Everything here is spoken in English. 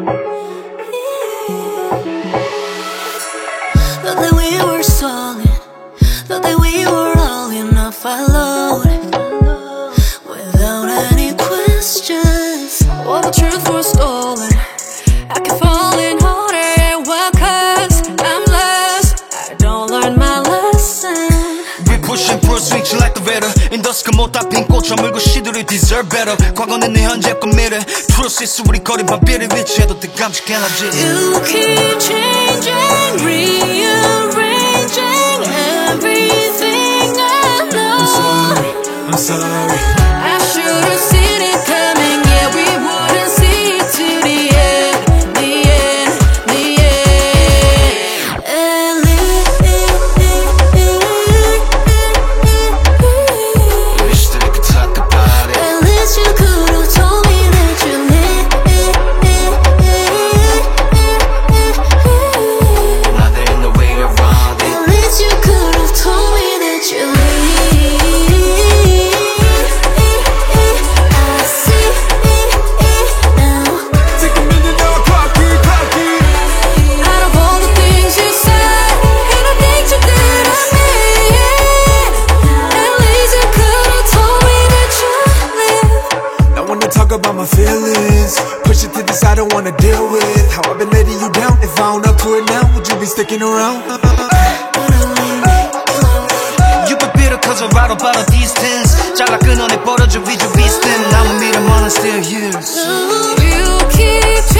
Thought that we were solid, thought that we were all enough. I load without any questions. All the truth was stolen. I keep falling harder. Why? Cause I'm lost, I don't learn my lesson. We push and pull switch like the weather. In the sky 못 다 핀 꽃처 물고 시들이 deserve better. 과거는 내 현재과 미래 프로세스 우리 거리 바비를 위치해도 더 깜찍해나지. You keep changing, rearranging everything I know. I'm sorry. I should've seen it coming, yeah, we wouldn't see it to the end, the end, the end. Wish that I could talk about it. At least you could've told me that you Now there ain't no way around it. At least you could've told me that you I see now. Take a minute now, clock it. Out of all the things you said and the things you did to me, at least you could've told me that you lived. I wanna talk about my feelings. Push it to the side, I don't wanna deal with how I've been letting you down. If I own up to it now, would you be sticking around? You be bitter cause I write about a distance. 잘라 끊어내 버려져 위주 비슷해. 남은 미래만은 still years. You keep